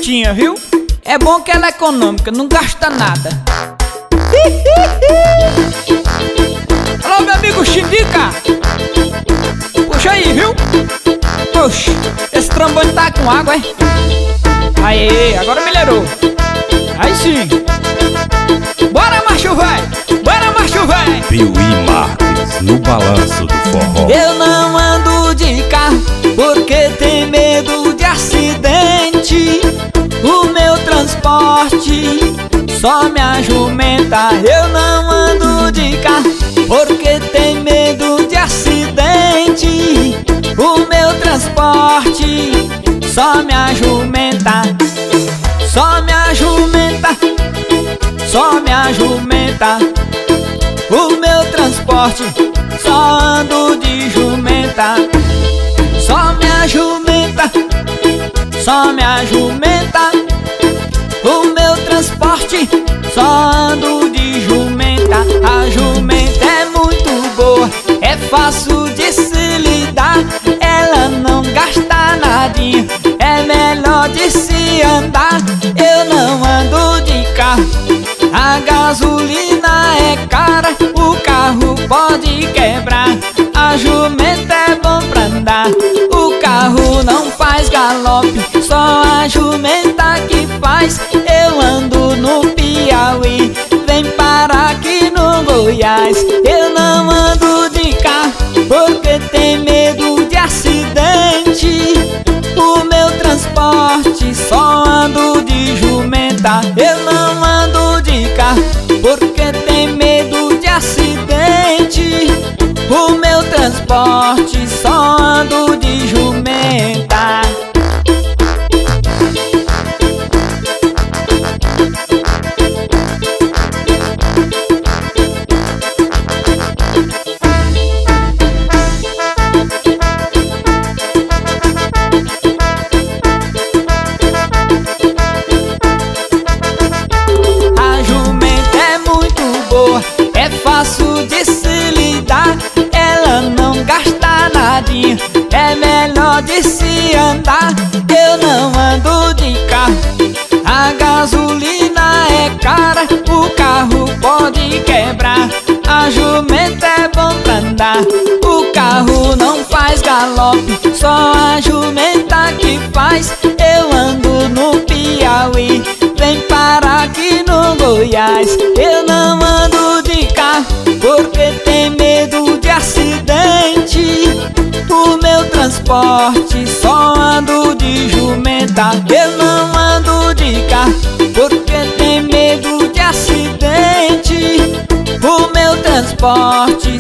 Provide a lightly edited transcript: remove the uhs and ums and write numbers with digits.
bichinha, viu? É bom que ela é econômica, não gasta nada. Alô, meu amigo Xindica, puxa aí, viu? Poxa, esse trombone tá com água, hein? Aê, agora melhorou. Aí sim. Bora, macho véi! Bora, macho véi! Piuí Marques, no balanço do forró. Eu não ando de carro porque tem medo de acidente. O meu transporte só me ajumenta. Eu não ando de carro porque tem medo de acidente. O meu transporte só me ajumenta. Só me ajumenta. Só me ajumenta. O meu transporte só ando de jumenta. Só me ajumenta. Só me ajumenta. O meu transporte só ando de jumenta. A jumenta é muito boa, é fácil de se lidar. Ela não gasta nadinha, é melhor de se andar. Eu não ando de carro, a gasolina é cara, o carro pode quebrar. A jumenta é bom pra andar, o carro não faz galope, só a jumenta que faz. Eu ando no Piauí, vem parar aqui no Goiás. Eu não ando de carro porque tem medo de acidente. O meu transporte só ando de jumenta. Eu não ando de carro porque tem medo de acidente. O meu transporte só ando de jumenta. A jumenta é muito boa, é fácil de se lidar. Ela não gasta nadinha, é melhor de se andar. Eu não ando de carro, a gasolina é cara, o carro pode quebrar. A jumenta é bom pra andar, o carro não faz galope, só a jumenta que faz. Eu ando no Piauí, vem parar aqui no Goiás. Eu não ando de carro porque tem medo de acidente. O meu transporte só ando de jumenta. Eu não ando de carro porque tem medo de acidente. O meu transporte